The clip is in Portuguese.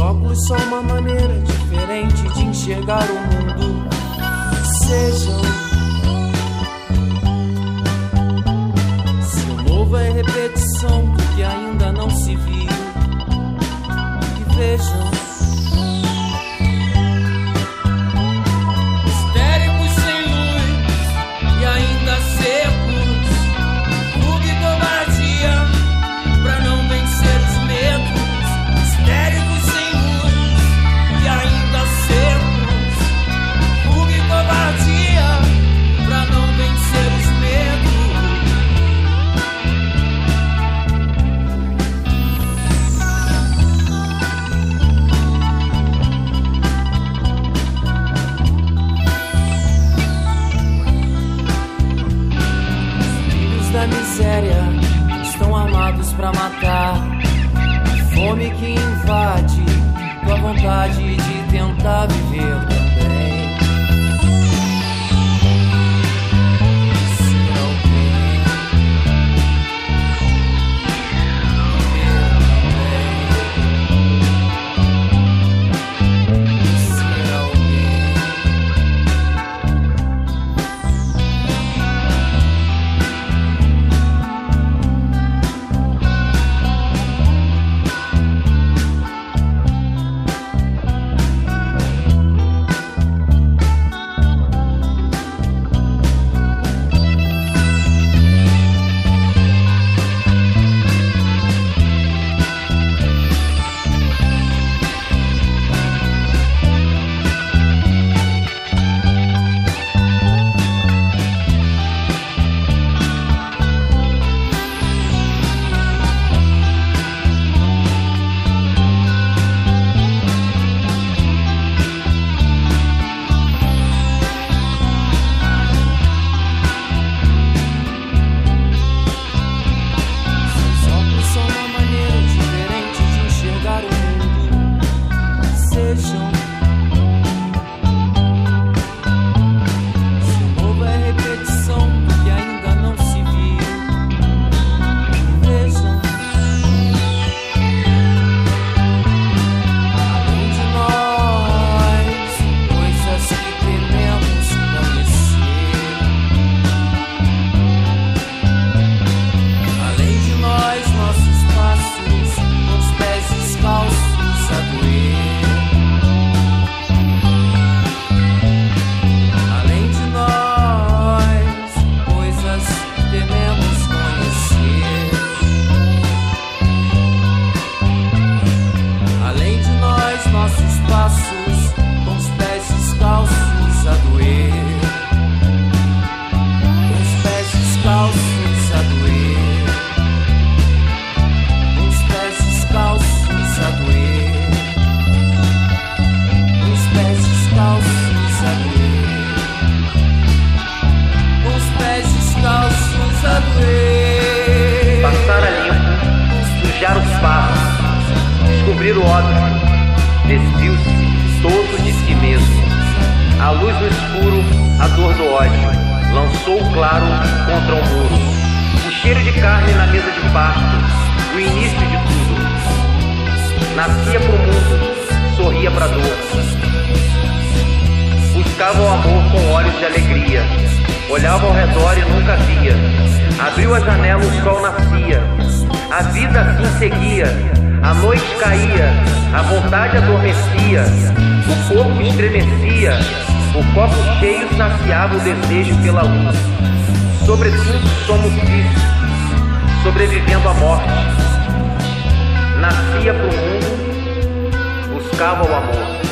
óculos são uma maneira diferente de enxergar o mundo. Sejam. Se o novo é repetição do que ainda não se viu. E vejam. Histéricos sem luz e ainda secos. Fuga e covardia pra não vencer os medos. Histéricos sem luz e ainda secos. Fuga e covardia pra não vencer os medos. Filhos da miséria estão armados pra matar. Fome que invade tua vontade de tentar viver também. Se alguém viver também. Se alguém descobrir o óbvio, despiu-se todo de si mesmo. A luz no escuro, a dor do ódio, lançou o claro contra o muro. O cheiro de carne na mesa de parto, o início de tudo. Nascia pro mundo, sorria pra dor. Buscava o amor com olhos de alegria. Olhava ao redor e nunca via. Abriu a janela, o sol nascia. A vida assim seguia. A noite caía, a vontade adormecia. O corpo estremecia. O copo cheio saciava o desejo pela luz. Sobretudo somos vícios, sobrevivendo à morte. Nascia pro mundo, buscava o amor.